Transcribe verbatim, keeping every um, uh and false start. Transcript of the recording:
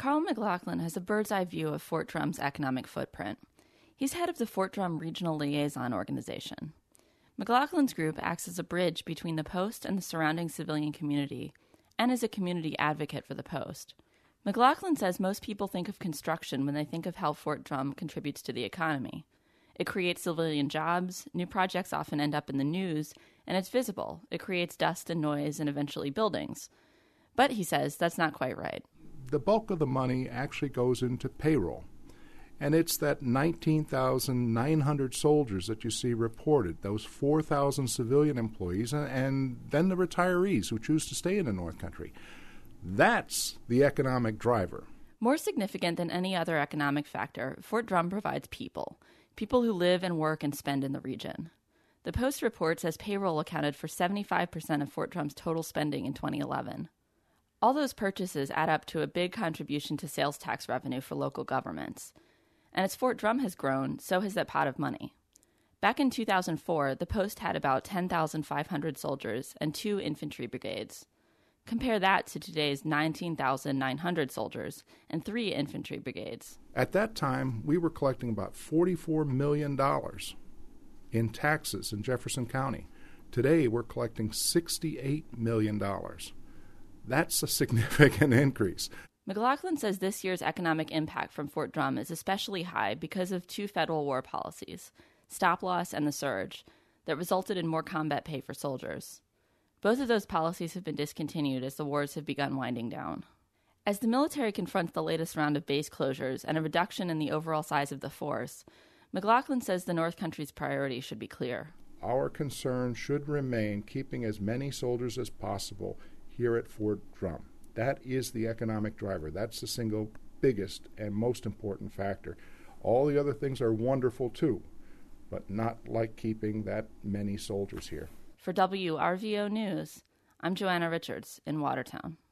Carl McLaughlin has a bird's-eye view of Fort Drum's economic footprint. He's head of the Fort Drum Regional Liaison Organization. McLaughlin's group acts as a bridge between the post and the surrounding civilian community, and is a community advocate for the post. McLaughlin says most people think of construction when they think of how Fort Drum contributes to the economy. It creates civilian jobs, new projects often end up in the news, and it's visible. It creates dust and noise and eventually buildings. But, he says, that's not quite right. The bulk of the money actually goes into payroll. And it's that nineteen thousand nine hundred soldiers that you see reported, those four thousand civilian employees, and then the retirees who choose to stay in the North Country. That's the economic driver. More significant than any other economic factor, Fort Drum provides people, people who live and work and spend in the region. The Post report says payroll accounted for seventy-five percent of Fort Drum's total spending in twenty eleven. All those purchases add up to a big contribution to sales tax revenue for local governments. And as Fort Drum has grown, so has that pot of money. Back in two thousand four, the Post had about ten thousand five hundred soldiers and two infantry brigades. Compare that to today's nineteen thousand nine hundred soldiers and three infantry brigades. At that time, we were collecting about forty-four million dollars in taxes in Jefferson County. Today, we're collecting sixty-eight million dollars. That's a significant increase. McLaughlin says this year's economic impact from Fort Drum is especially high because of two federal war policies, stop loss and the surge, that resulted in more combat pay for soldiers. Both of those policies have been discontinued as the wars have begun winding down. As the military confronts the latest round of base closures and a reduction in the overall size of the force, McLaughlin says the North Country's priority should be clear. Our concern should remain keeping as many soldiers as possible here at Fort Drum. That is the economic driver. That's the single biggest and most important factor. All the other things are wonderful too, but not like keeping that many soldiers here. For W R V O News, I'm Joanna Richards in Watertown.